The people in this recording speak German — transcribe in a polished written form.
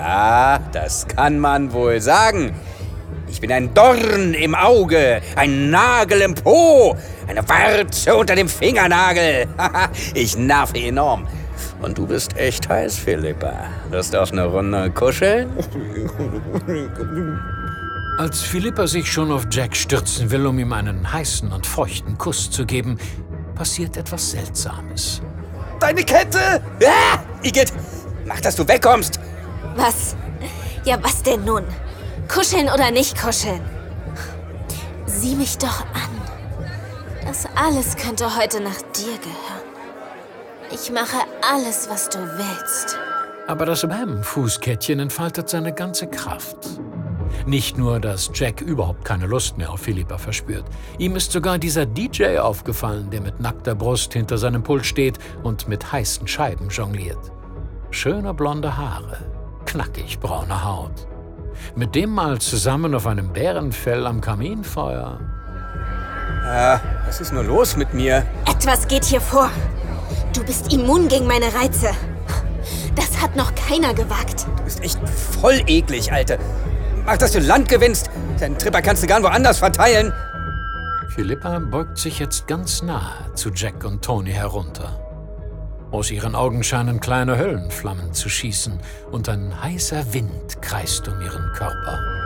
Ja, das kann man wohl sagen. Ich bin ein Dorn im Auge, ein Nagel im Po, eine Warze unter dem Fingernagel. Ich nerve enorm. Und du bist echt heiß, Philippa. Lust auf eine Runde kuscheln? Als Philippa sich schon auf Jack stürzen will, um ihm einen heißen und feuchten Kuss zu geben, passiert etwas Seltsames. Deine Kette! Ah, Igitt, mach, dass du wegkommst. Was? Ja, was denn nun? Kuscheln oder nicht kuscheln? Sieh mich doch an. Das alles könnte heute nach dir gehören. Ich mache alles, was du willst. Aber das Wham-Fußkettchen entfaltet seine ganze Kraft. Nicht nur, dass Jack überhaupt keine Lust mehr auf Philippa verspürt. Ihm ist sogar dieser DJ aufgefallen, der mit nackter Brust hinter seinem Pult steht und mit heißen Scheiben jongliert. Schöne blonde Haare, knackig braune Haut. Mit dem mal zusammen auf einem Bärenfell am Kaminfeuer. Was ist nur los mit mir? Etwas geht hier vor. Du bist immun gegen meine Reize. Das hat noch keiner gewagt. Du bist echt voll eklig, Alte. Mach, dass du Land gewinnst. Deinen Tripper kannst du gern woanders verteilen. Philippa beugt sich jetzt ganz nahe zu Jack und Tony herunter. Aus ihren Augen scheinen kleine Höllenflammen zu schießen und ein heißer Wind kreist um ihren Körper.